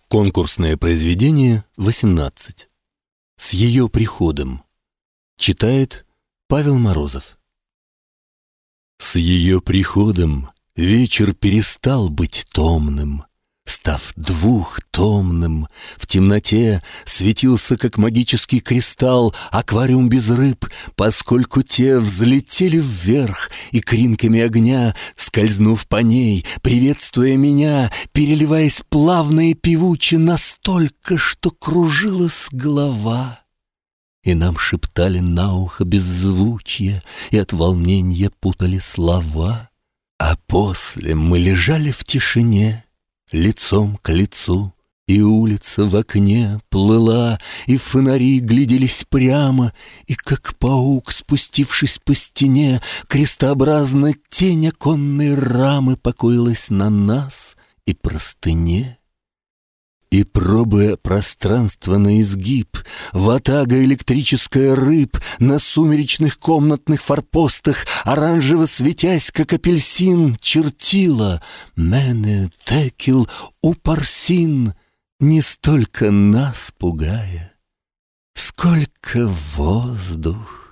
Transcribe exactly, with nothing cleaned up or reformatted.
Конкурсное произведение восемнадцать. С ее приходом. Читает Павел Морозов. С ее приходом вечер перестал быть томным, став двухтомным. В темноте светился, как магический кристалл, аквариум без рыб, поскольку те взлетели вверх и кринками огня, скользнув по ней, приветствуя меня, переливаясь плавно и певуче настолько, что кружилась голова. И нам шептали на ухо беззвучье, и от волнения путали слова. А после мы лежали в тишине, лицом к лицу, и улица в окне плыла, и фонари гляделись прямо, и, как паук, спустившись по стене, крестообразно тень оконной рамы покоилась на нас и простыне. И, пробуя пространство на изгиб, ватага электрическая рыб на сумеречных комнатных форпостах, оранжево светясь, как апельсин, чертила «Мене текил упарсин», не столько нас пугая, сколько воздух